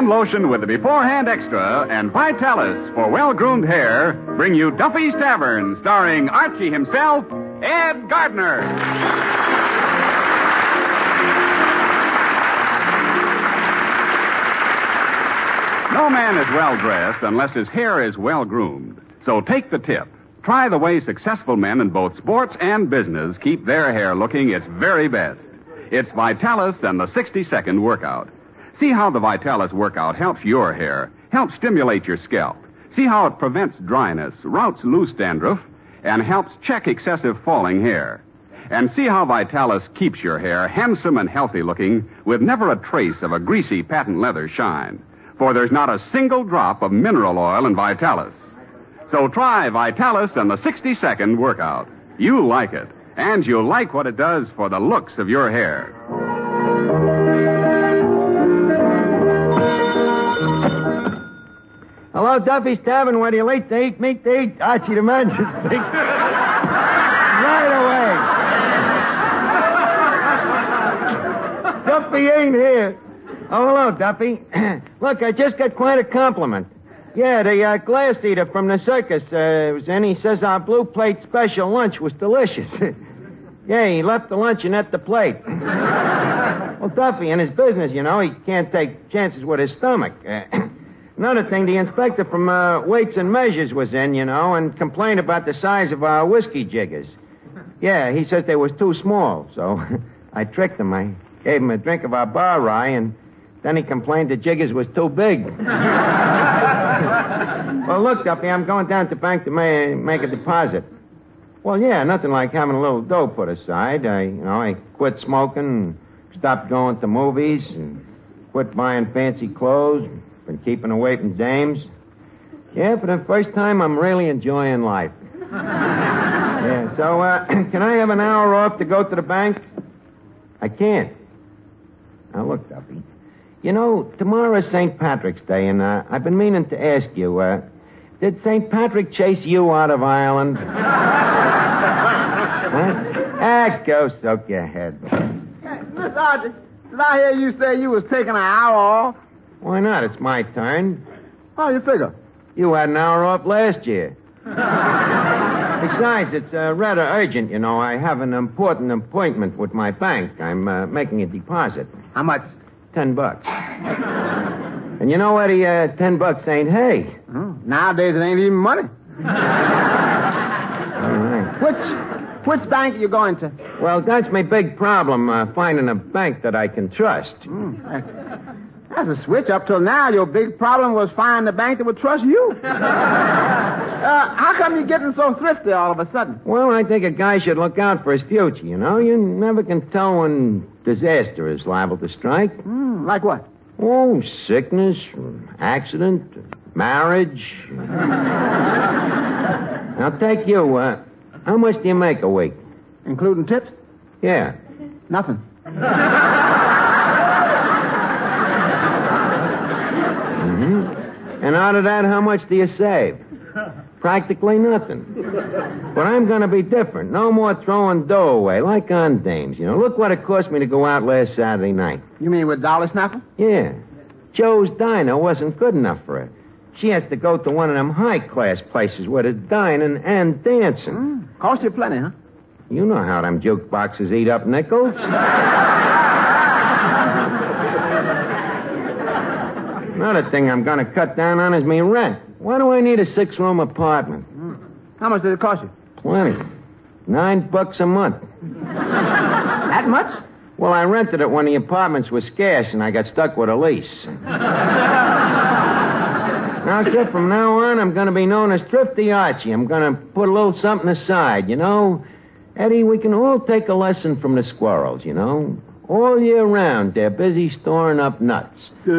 hand lotion with the Beforehand Extra and Vitalis for well-groomed hair bring you Duffy's Tavern, starring Archie himself, Ed Gardner. No man is well-dressed unless his hair is well-groomed. So take the tip. Try the way successful men in both sports and business keep their hair looking its very best. It's Vitalis and the 60-second workout. See how the Vitalis workout helps your hair, helps stimulate your scalp. See how it prevents dryness, routs loose dandruff, and helps check excessive falling hair. And see how Vitalis keeps your hair handsome and healthy looking with never a trace of a greasy patent leather shine. For there's not a single drop of mineral oil in Vitalis. So try Vitalis and the 60-second workout. You'll like it, and you'll like what it does for the looks of your hair. Hello, Duffy's Tavern. Where do you like to eat meat to eat? Archie the Magic. Right away. Duffy ain't here. Oh, hello, Duffy. Look, I just got quite a compliment. Yeah, the glass eater from the circus was in. He says our blue plate special lunch was delicious. Yeah, he left the luncheon at the plate. Well, Duffy, in his business, you know, he can't take chances with his stomach. Another thing, the inspector from Weights and Measures was in, you know, and complained about the size of our whiskey jiggers. Yeah, he says they was too small, so I tricked him. I gave him a drink of our bar rye, and then he complained the jiggers was too big. Well, look, Duffy, I'm going down to the bank to make a deposit. Well, yeah, nothing like having a little dough put aside. I quit smoking, stopped going to movies, and quit buying fancy clothes, been keeping away from dames. Yeah, for the first time, I'm really enjoying life. Yeah, so, can I have an hour off to go to the bank? I can't. Now, look, Duffy. You know, tomorrow's St. Patrick's Day, and I've been meaning to ask you, did St. Patrick chase you out of Ireland? Huh? Go soak your head. Miss Archie, did I hear you say you was taking an hour off? Why not? It's my turn. How you figure? You had an hour off last year. Besides, it's rather urgent, you know. I have an important appointment with my bank. I'm making a deposit. How much? $10. And you know what? $10 ain't hay. Nowadays, it ain't even money. All right. Which bank are you going to? Well, that's my big problem, finding a bank that I can trust. That's a switch. Up till now, your big problem was finding a bank that would trust you. How come you're getting so thrifty all of a sudden? Well, I think a guy should look out for his future, you know. You never can tell when disaster is liable to strike. Like what? Oh, sickness, accident, marriage. Now, take you. How much do you make a week? Including tips? Yeah. Nothing. And out of that, how much do you save? Practically nothing. But I'm going to be different. No more throwing dough away, like on dames. You know, look what it cost me to go out last Saturday night. You mean with dollar snapper? Yeah. Joe's diner wasn't good enough for her. She has to go to one of them high-class places where there's dining and dancing. Cost you plenty, huh? You know how them jukeboxes eat up nickels. Another thing I'm going to cut down on is me rent. Why do I need a 6-room apartment? How much did it cost you? Plenty. $9 a month. That much? Well, I rented it when the apartments were scarce and I got stuck with a lease. Now, sir, from now on, I'm going to be known as Thrifty Archie. I'm going to put a little something aside, you know. Eddie, we can all take a lesson from the squirrels, you know. All year round, they're busy storing up nuts.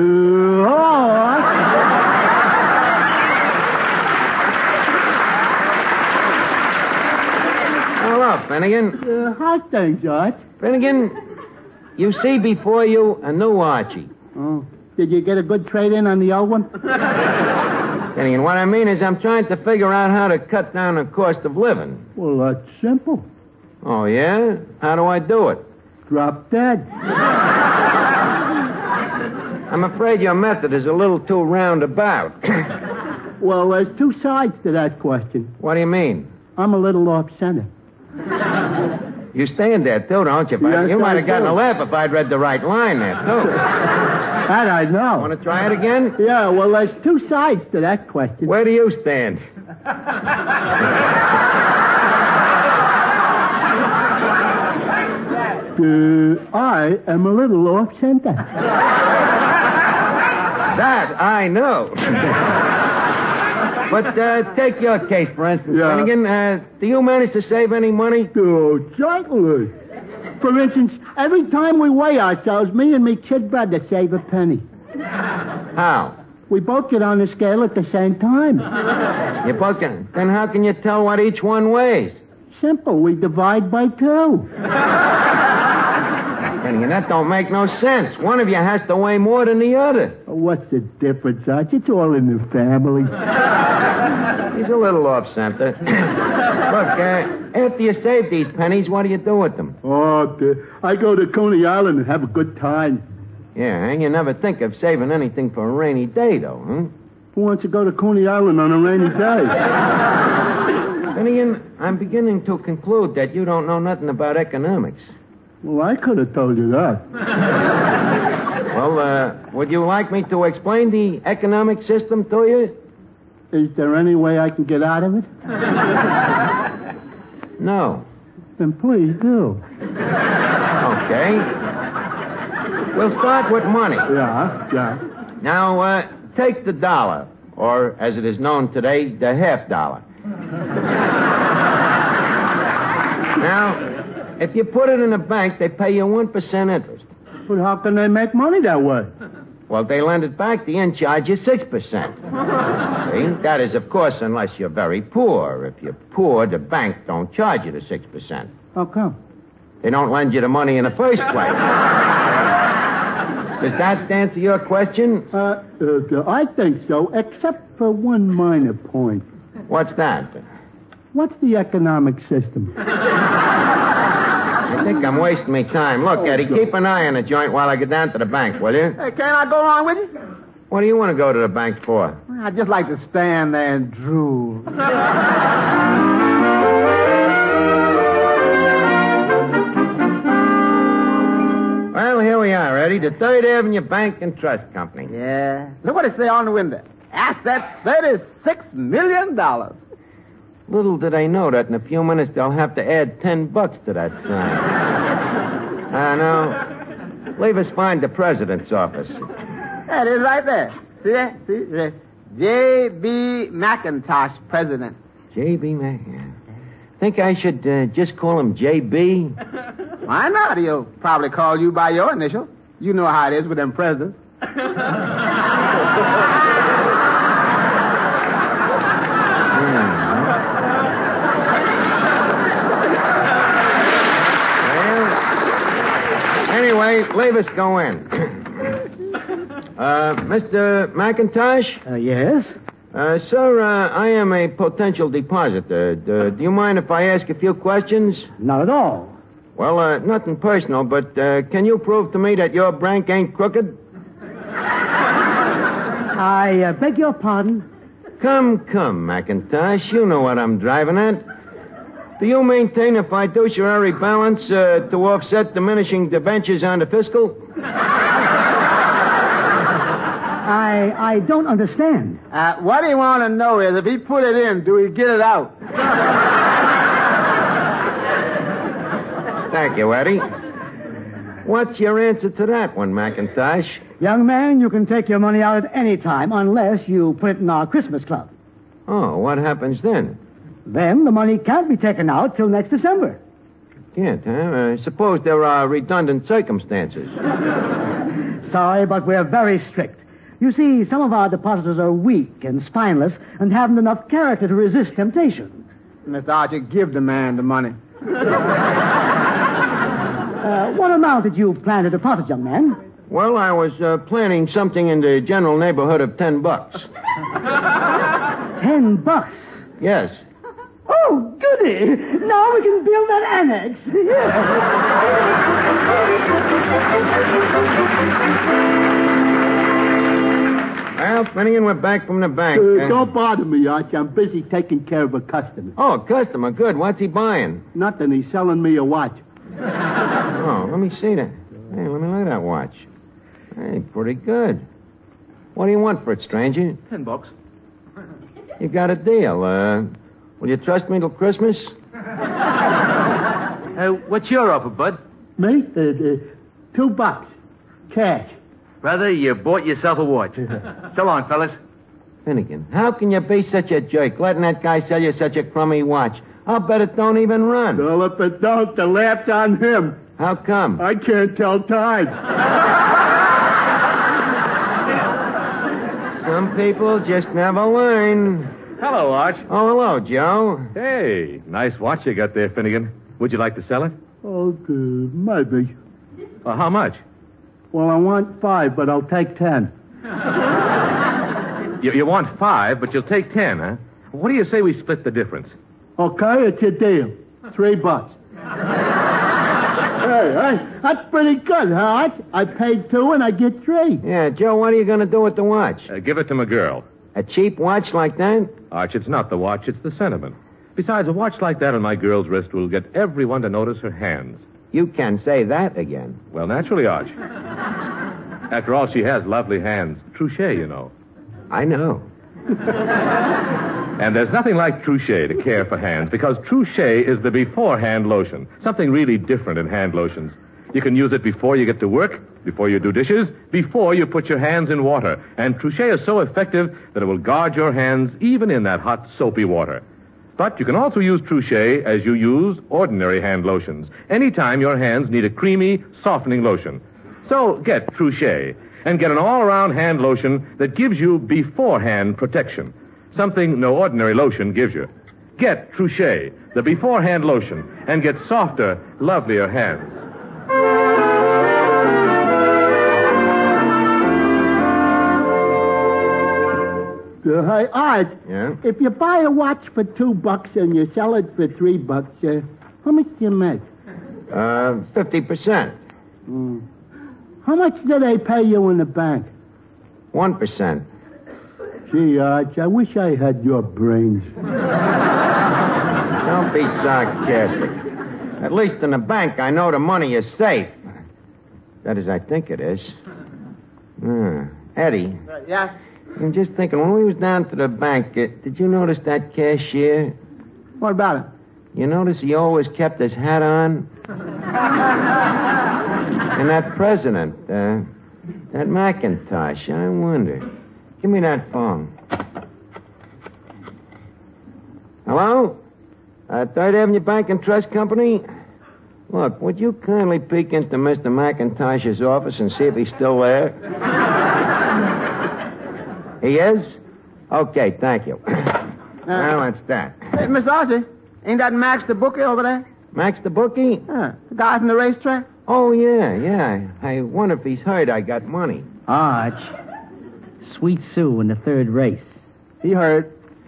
Hello, Finnegan. How's things, George? Finnegan, you see before you a new Archie. Oh, did you get a good trade-in on the old one? Finnegan, what I mean is I'm trying to figure out how to cut down the cost of living. Well, that's simple. Oh, yeah? How do I do it? Drop dead. I'm afraid your method is a little too roundabout. Well, there's two sides to that question. What do you mean? I'm a little off-center. You stand there, too, don't you? Yes, You might I have gotten do. a laugh if I'd read the right line there, too. That I know. Want to try it again? Yeah, well, there's two sides to that question. Where do you stand? I am a little off-center. That I know. But take your case, for instance, Yeah. Finnegan. Do you manage to save any money? Oh, certainly. For instance, every time we weigh ourselves, me and me kid brother save a penny. How? We both get on the scale at the same time. You both can. Then how can you tell what each one weighs? Simple. We divide by 2. Finnegan, that don't make no sense. One of you has to weigh more than the other. What's the difference, Arch? It's all in the family. He's a little off-center. Look, after you save these pennies, what do you do with them? Oh, I go to Coney Island and have a good time. Yeah, and you never think of saving anything for a rainy day, though, huh? Who wants to go to Coney Island on a rainy day? Finnegan, I'm beginning to conclude that you don't know nothing about economics. Well, I could have told you that. Well, would you like me to explain the economic system to you? Is there any way I can get out of it? No. Then please do. Okay. We'll start with money. Yeah. Now, take the dollar, or as it is known today, the $50. Now, if you put it in a bank, they pay you 1% interest. But how can they make money that way? Well, if they lend it back, the inn charge you 6%. See? That is, of course, unless you're very poor. If you're poor, the bank don't charge you the 6%. How come? They don't lend you the money in the first place. Does that answer your question? I think so, except for one minor point. What's that? What's the economic system? I think I'm wasting my time. Look, Eddie, keep an eye on the joint while I get down to the bank, will you? Hey, can't I go along with you? What do you want to go to the bank for? I'd just like to stand there and drool. Well, here we are, Eddie. The Third Avenue Bank and Trust Company. Yeah. Look what it say on the window. Assets $36 million. Little do they know that in a few minutes they'll have to add $10 to that sign. Now, leave us find the president's office. That is right there. See that? See? J.B. McIntosh, president. J.B. Mac. Think I should just call him J.B.? Why not? He'll probably call you by your initial. You know how it is with them presidents. Anyway, leave us go in. Mr. McIntosh? Yes? Sir, I am a potential depositor. Do you mind if I ask a few questions? Not at all. Well, nothing personal, but can you prove to me that your bank ain't crooked? I beg your pardon? Come, McIntosh. You know what I'm driving at. Do you maintain a fiduciary balance to offset diminishing debentures on the fiscal? I don't understand. What he want to know is if he put it in, do he get it out? Thank you, Eddie. What's your answer to that one, McIntosh? Young man, you can take your money out at any time unless you put it in our Christmas club. Oh, what happens then? Then the money can't be taken out till next December. Can't, huh? Suppose there are redundant circumstances. Sorry, but we're very strict. You see, some of our depositors are weak and spineless and haven't enough character to resist temptation. Mr. Archer, give the man the money. What amount did you plan to deposit, young man? Well, I was planning something in the general neighborhood of $10. $10? Yes. Oh, goody. Now we can build that annex. Yeah. Well, Finnegan, we're back from the bank. Don't bother me, Arch. I'm busy taking care of a customer. Oh, a customer. Good. What's he buying? Nothing. He's selling me a watch. Oh, let me see that. Hey, let me look at that watch. Hey, pretty good. What do you want for it, stranger? $10. You got a deal. Will you trust me till Christmas? What's your offer, Bud? Me? $2. Cash. Brother, you bought yourself a watch. So long, fellas. Finnegan, how can you be such a jerk, letting that guy sell you such a crummy watch? I'll bet it don't even run. Well, if it don't, the laugh's on him. How come? I can't tell time. Some people just never learn. Hello, Arch. Oh, hello, Joe. Hey, nice watch you got there, Finnegan. Would you like to sell it? Oh, maybe. How much? Well, I want 5, but I'll take 10. You want 5, but you'll take 10, huh? What do you say we split the difference? Okay, it's a deal. $3. Hey, that's pretty good, huh, Arch? I paid 2 and I get 3. Yeah, Joe, what are you going to do with the watch? Give it to my girl. A cheap watch like that? Arch, it's not the watch, it's the sentiment. Besides, a watch like that on my girl's wrist will get everyone to notice her hands. You can say that again. Well, naturally, Arch. After all, she has lovely hands. Trouchet, you know. I know. And there's nothing like Trouchet to care for hands, because Trouchet is the before-hand lotion. Something really different in hand lotions. You can use it before you get to work, before you do dishes, before you put your hands in water. And Trouchet is so effective that it will guard your hands even in that hot, soapy water. But you can also use Trouchet as you use ordinary hand lotions. Anytime your hands need a creamy, softening lotion. So get Trouchet and get an all-around hand lotion that gives you beforehand protection. Something no ordinary lotion gives you. Get Trouchet, the beforehand lotion, and get softer, lovelier hands. Hey, Art. Yeah? If you buy a watch for $2 and you sell it for $3, how much do you make? 50%. How much do they pay you in the bank? 1%. Gee, Arch, I wish I had your brains. Don't be sarcastic. At least in the bank, I know the money is safe. That is, I think it is. Eddie. Yeah? I'm just thinking, when we was down to the bank, did you notice that cashier? What about it? You notice he always kept his hat on? And that president, that McIntosh, I wonder. Give me that phone. Hello? Third Avenue Bank and Trust Company? Look, would you kindly peek into Mr. McIntosh's office and see if he's still there? He is? Okay, thank you. Well, that's that. Hey, Miss Archie, ain't that Max the bookie over there? Max the bookie? The guy from the racetrack? Oh, yeah. I wonder if he's heard I got money. Arch. Sweet Sue in the third race. He heard.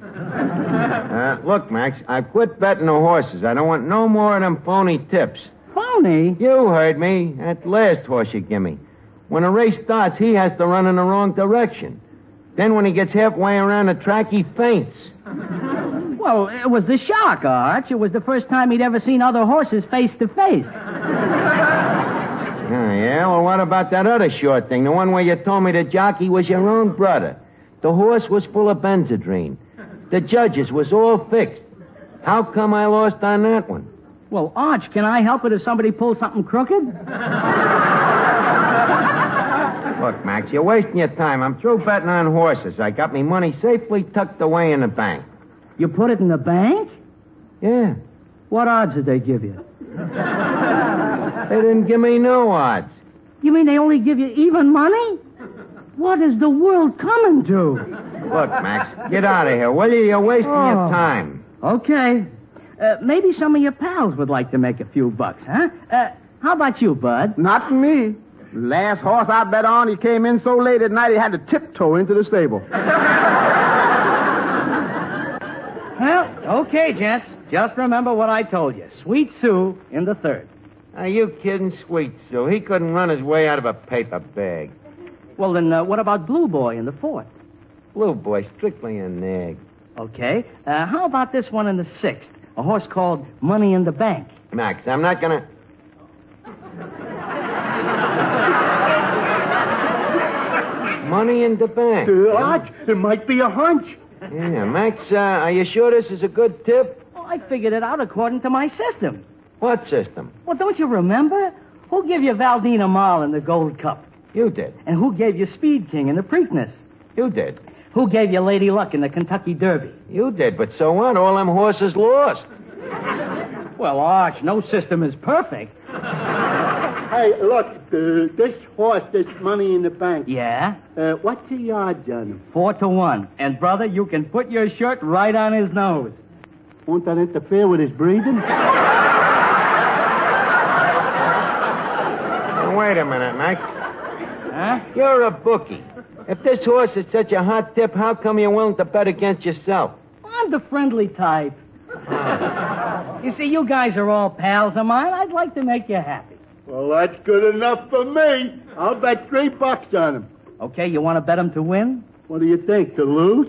Look, Max, I quit betting the horses. I don't want no more of them phony tips. Phony? You heard me. That last horse you give me. When a race starts, he has to run in the wrong direction. Then when he gets halfway around the track, he faints. Well, it was the shock, Arch. It was the first time he'd ever seen other horses face to face. Yeah, well, what about that other short thing? The one where you told me the jockey was your own brother. The horse was full of Benzedrine. The judges was all fixed. How come I lost on that one? Well, Arch, can I help it if somebody pulls something crooked? Look, Max, you're wasting your time. I'm through betting on horses. I got me money safely tucked away in the bank. You put it in the bank? Yeah. What odds did they give you? They didn't give me no odds. You mean they only give you even money? What is the world coming to? Look, Max, get out of here, will you? You're wasting your time. Okay. Maybe some of your pals would like to make a few bucks, huh? How about you, Bud? Not for me. Last horse I bet on, he came in so late at night he had to tiptoe into the stable. Well, okay, gents. Just remember what I told you. Sweet Sue in the third. Are you kidding, Sweet Sue? He couldn't run his way out of a paper bag. Well, then what about Blue Boy in the fourth? Blue Boy, strictly a nag. Okay. How about this one in the 6th? A horse called Money in the Bank. Max, I'm not gonna... Money in the bank. Arch, it might be a hunch. Yeah, Max, are you sure this is a good tip? Oh, I figured it out according to my system. What system? Well, don't you remember? Who gave you Valdina Mall in the Gold Cup? You did. And who gave you Speed King in the Preakness? You did. Who gave you Lady Luck in the Kentucky Derby? You did, but so what? All them horses lost. Well, Arch, no system is perfect. Hey, look, this horse, this Money in the Bank. Yeah? What's the odds on him? 4-1. And, brother, you can put your shirt right on his nose. Won't that interfere with his breathing? Now, wait a minute, Max. Huh? You're a bookie. If this horse is such a hot tip, how come you're willing to bet against yourself? I'm the friendly type. You see, you guys are all pals of mine. I'd like to make you happy. Well, that's good enough for me. I'll bet $3 on him. Okay, you want to bet him to win? What do you think, to lose?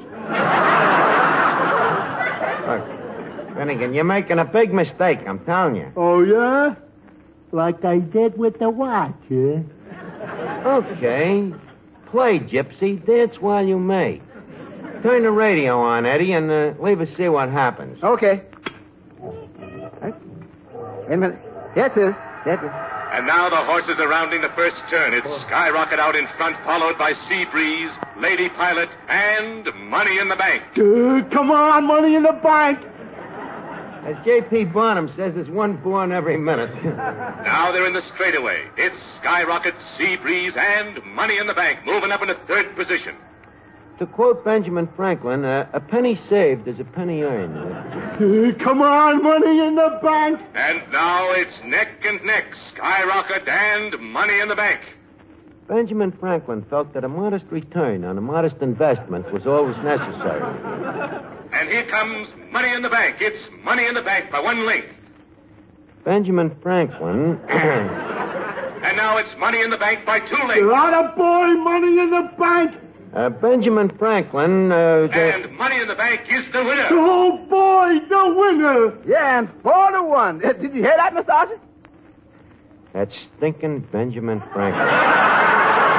Look, Finnegan, you're making a big mistake, I'm telling you. Oh, yeah? Like I did with the watch, huh? Okay. Play, Gypsy. Dance while you may. Turn the radio on, Eddie, and leave us see what happens. Okay. Wait a minute. That's it. That's it. And now the horses are rounding the first turn. It's Skyrocket out in front, followed by Sea Breeze, Lady Pilot, and Money in the Bank. Come on, Money in the Bank. As J.P. Bonham says, there's one born every minute. Now they're in the straightaway. It's Skyrocket, Sea Breeze, and Money in the Bank moving up into third position. To quote Benjamin Franklin, a penny saved is a penny earned. Come on, Money in the Bank. And now it's neck and neck, Skyrocket and Money in the Bank. Benjamin Franklin felt that a modest return on a modest investment was always necessary. And here comes Money in the Bank. It's Money in the Bank by one length. Benjamin Franklin... And now it's Money in the Bank by 2 lengths. Attaboy, Money in the Bank. Benjamin Franklin... And Money in the Bank is the winner. Oh, boy, the winner. Yeah, and 4-1. Did you hear that, Mr. Archie? That stinking Benjamin Franklin.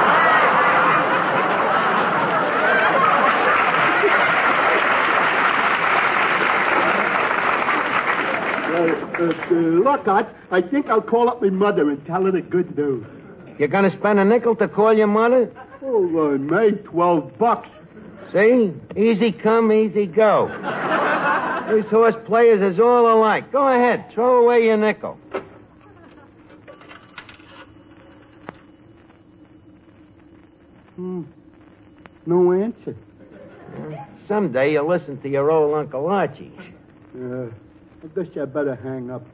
Look, Art, I think I'll call up my mother and tell her the good news. You're going to spend a nickel to call your mother? Oh, I made $12. See? Easy come, easy go. These horse players is all alike. Go ahead. Throw away your nickel. No answer. Someday you'll listen to your old Uncle Archie. I guess I better hang up.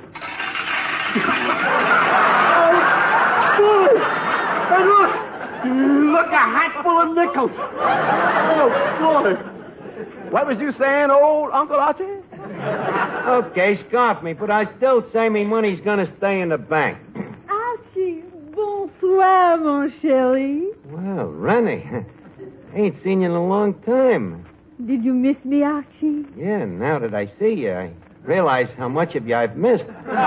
Oh, hey, look! Look, a hat full of nickels. Oh, boy. What was you saying, old Uncle Archie? Okay, scarf me, but I still say me money's going to stay in the bank. Archie, bonsoir, mon chéri. Well, Rennie, ain't seen you in a long time. Did you miss me, Archie? Yeah, now that I see you, I realize how much of you I've missed.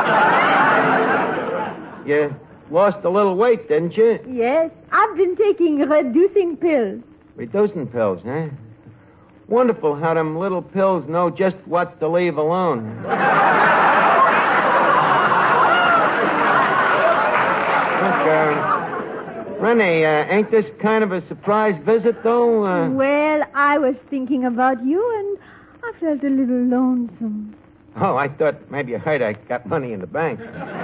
You lost a little weight, didn't you? Yes, I've been taking reducing pills. Reducing pills, huh? Wonderful how them little pills know just what to leave alone. Look, Rennie, ain't this kind of a surprise visit, though? Well, I was thinking about you, and I felt a little lonesome. Oh, I thought maybe you heard I got money in the bank.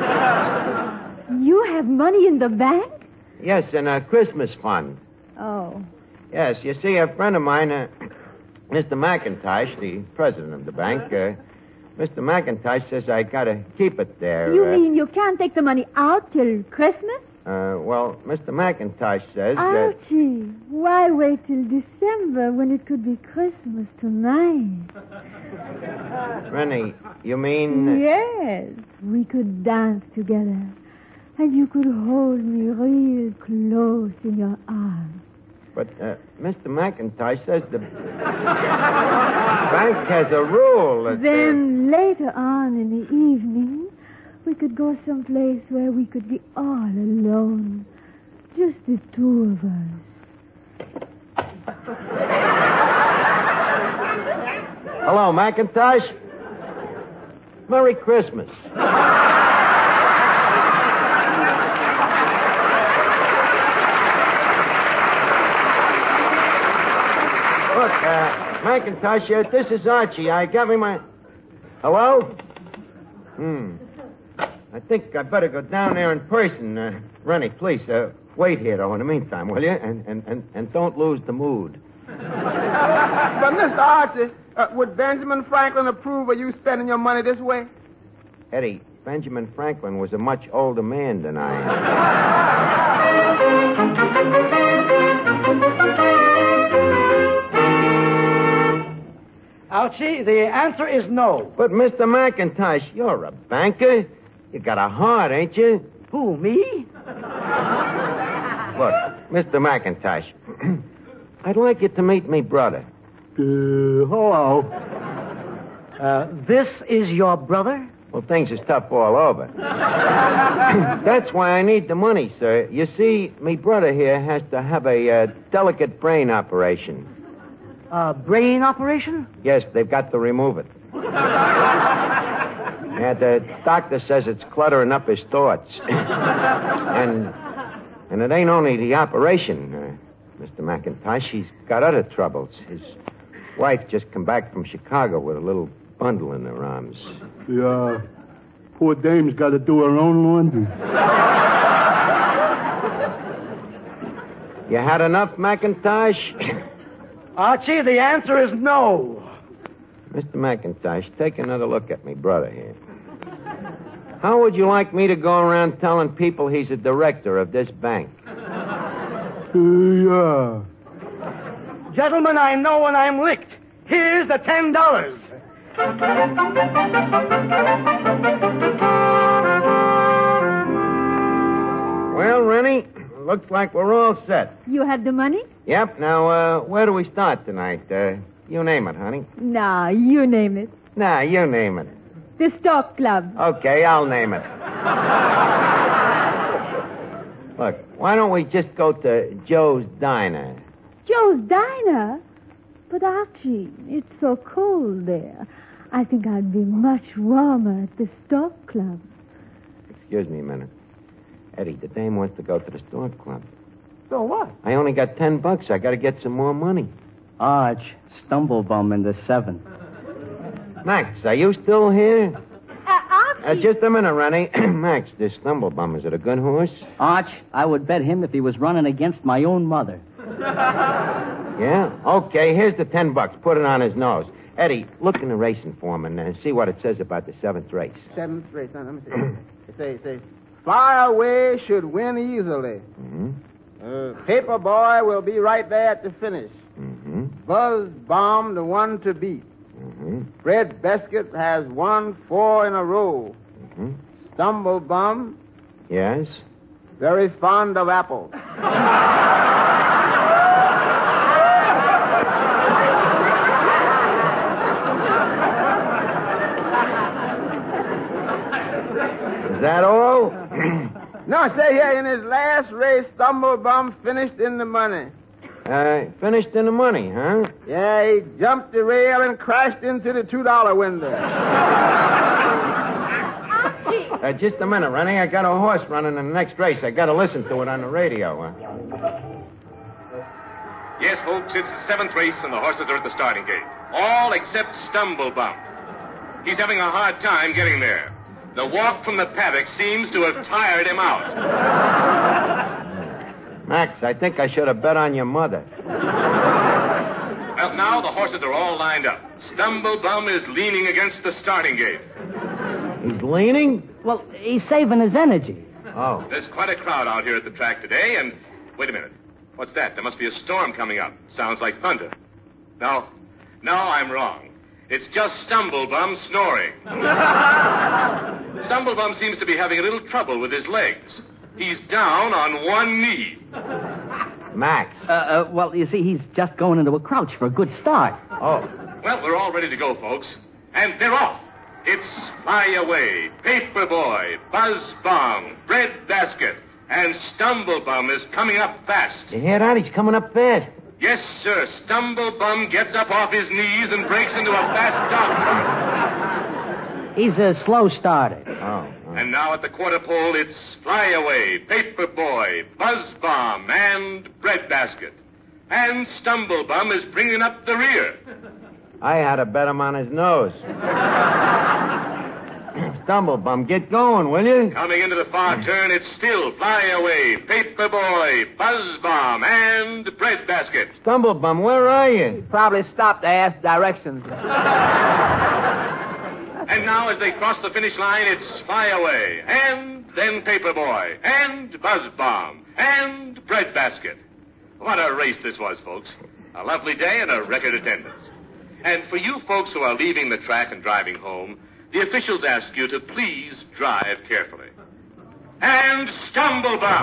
You have money in the bank? Yes, in a Christmas fund. Oh. Yes, you see, a friend of mine, Mr. McIntosh, the president of the bank, Mr. McIntosh says I gotta keep it there. You mean you can't take the money out till Christmas? Well, Mr. McIntosh says Archie, why wait till December when it could be Christmas tonight? Rennie, you mean... Yes, we could dance together, and you could hold me real close in your arms. But Mr. McIntosh says the bank has a rule that... Then later on in the evening, we could go someplace where we could be all alone. Just the two of us. Hello, McIntosh. Merry Christmas. Look, McIntosh, this is Archie. I got me my... Hello? I think I'd better go down there in person. Rennie, please, wait here, though, in the meantime, will you? And don't lose the mood. But, Mr. Archie, would Benjamin Franklin approve of you spending your money this way? Eddie, Benjamin Franklin was a much older man than I am. Archie, the answer is no. But, Mr. McIntosh, you're a banker. You got a heart, ain't you? Who, me? Look, Mr. McIntosh, I'd like you to meet me brother. Hello. This is your brother? Well, things is tough all over. That's why I need the money, sir. You see, me brother here has to have a delicate brain operation. Brain operation? Yes, they've got to remove it. Yeah, the doctor says it's cluttering up his thoughts. And it ain't only the operation, Mr. McIntosh. He's got other troubles. His wife just come back from Chicago with a little bundle in her arms. Yeah. Poor dame's got to do her own laundry. You had enough, McIntosh? Archie, the answer is no. Mr. McIntosh, take another look at me brother here. How would you like me to go around telling people he's a director of this bank? Yeah. Gentlemen, I know when I'm licked. Here's the $10. Well, Rennie, looks like we're all set. You have the money? Yep. Now, where do we start tonight? You name it, honey. Nah, you name it. Nah, you name it. The Stock Club. Okay, I'll name it. Look, why don't we just go to Joe's Diner? Joe's Diner? But Archie, it's so cold there. I think I'd be much warmer at the Stock Club. Excuse me a minute. Eddie, the dame wants to go to the Stock Club. So what? I only got $10. I got to get some more money. Arch, stumblebum in the 7th. Max, are you still here? Archie. Just a minute, Rennie. Max, this stumblebum, is it a good horse? Arch, I would bet him if he was running against my own mother. Yeah? Okay, here's the $10. Put it on his nose. Eddie, look in the racing form and see what it says about the 7th race. 7th race. Let me see. It says, Fly Away should win easily. Mm-hmm. Paperboy will be right there at the finish. Mm-hmm. Buzz Bomb, the one to beat. Mm-hmm. Fred Beskett has won 4 in a row. Mm-hmm. Stumblebum, Yes? very fond of apples. Is that all? No, say here, in his last race, Stumblebum finished in the money. Finished in the money, huh? Yeah, he jumped the rail and crashed into the $2 window. Just a minute, Rennie. I got a horse running in the next race. I got to listen to it on the radio. Yes, folks, it's the 7th race, and the horses are at the starting gate. All except Stumblebum. He's having a hard time getting there. The walk from the paddock seems to have tired him out. Max, I think I should have bet on your mother. Well, now the horses are all lined up. Stumblebum is leaning against the starting gate. He's leaning? Well, he's saving his energy. Oh. There's quite a crowd out here at the track today, and... Wait a minute. What's that? There must be a storm coming up. Sounds like thunder. No, I'm wrong. It's just Stumblebum snoring. Stumblebum seems to be having a little trouble with his legs. He's down on one knee. Max. Well, you see, he's just going into a crouch for a good start. Oh. Well, we're all ready to go, folks. And they're off. It's Fly Away, Paperboy, Buzz Bomb, Bread Basket, and Stumblebum is coming up fast. You hear that? He's coming up fast. Yes, sir. Stumblebum gets up off his knees and breaks into a fast dog trot. He's a slow starter. Oh. And now at the quarter pole, it's Fly Away, Paperboy, Buzz Bomb, and Bread Basket. And Stumblebum is bringing up the rear. I had to bet him on his nose. Stumblebum, get going, will you? Coming into the far turn, it's still Fly Away, Paperboy, Buzz Bomb, and Bread Basket. Stumblebum, where are you? Probably stopped to ask directions. And now as they cross the finish line, it's Fly Away, and then Paperboy, and Buzz Bomb, and Bread Basket. What a race this was, folks. A lovely day and a record attendance. And for you folks who are leaving the track and driving home, the officials ask you to please drive carefully. And Stumblebum!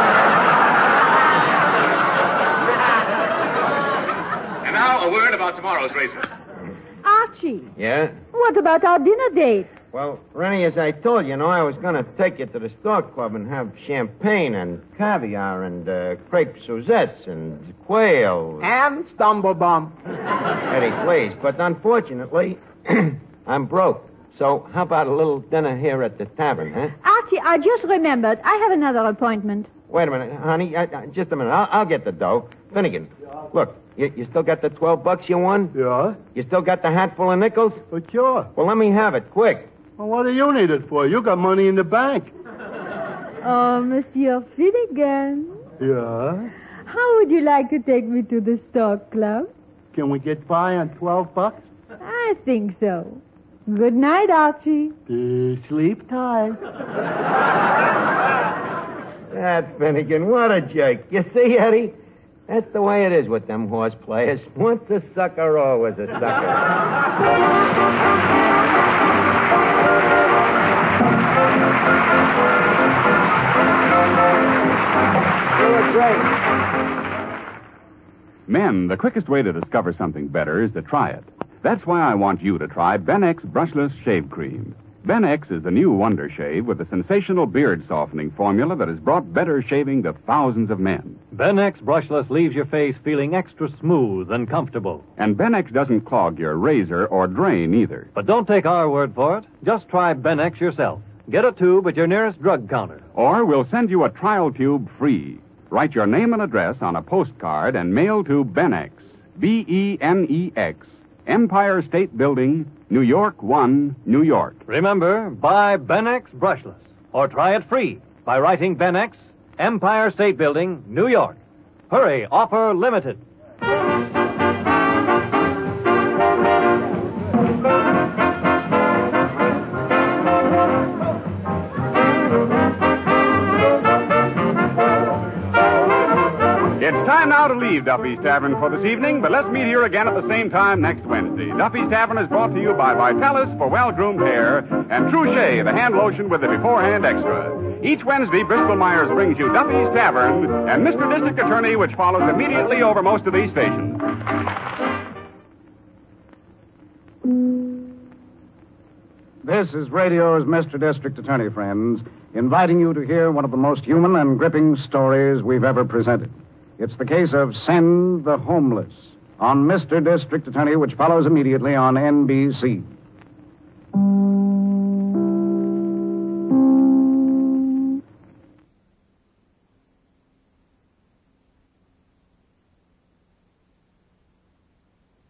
And now a word about tomorrow's races. Archie, Yeah? what about our dinner date? Well, Rennie, as I told you, I was going to take you to the Stork Club and have champagne and caviar and crepe Suzettes and quail. And Stumblebum. Eddie, please. But unfortunately, I'm broke. So how about a little dinner here at the tavern, huh? Archie, I just remembered. I have another appointment. Wait a minute, honey. Just a minute. I'll get the dough. Finnegan, look, you still got the $12 you won? Yeah? You still got the hat full of nickels? Well, sure. Well, let me have it, quick. Well, what do you need it for? You got money in the bank. Oh, Monsieur Finnegan. Yeah? How would you like to take me to the Stork Club? Can we get by on $12? I think so. Good night, Archie. Sleep tight. That Finnegan, what a jerk. You see, Eddie? That's the way it is with them horse players. Once a sucker, always a sucker. Men, the quickest way to discover something better is to try it. That's why I want you to try Benex Brushless Shave Cream. Benex is the new wonder shave with a sensational beard softening formula that has brought better shaving to thousands of men. Benex Brushless leaves your face feeling extra smooth and comfortable. And Benex doesn't clog your razor or drain either. But don't take our word for it. Just try Benex yourself. Get a tube at your nearest drug counter. Or we'll send you a trial tube free. Write your name and address on a postcard and mail to Benex, B-E-N-E-X, Empire State Building, New York 1, New York. Remember, buy Benex Brushless. Or try it free by writing Benex, Empire State Building, New York. Hurry, offer limited. It's time now to leave Duffy's Tavern for this evening, but let's meet here again at the same time next Wednesday. Duffy's Tavern is brought to you by Vitalis for well-groomed hair and Trouchet, the hand lotion with the beforehand extra. Each Wednesday, Bristol Myers brings you Duffy's Tavern and Mr. District Attorney, which follows immediately over most of these stations. This is radio's Mr. District Attorney, friends, inviting you to hear one of the most human and gripping stories we've ever presented. It's the case of Send the Homeless on Mr. District Attorney, which follows immediately on NBC.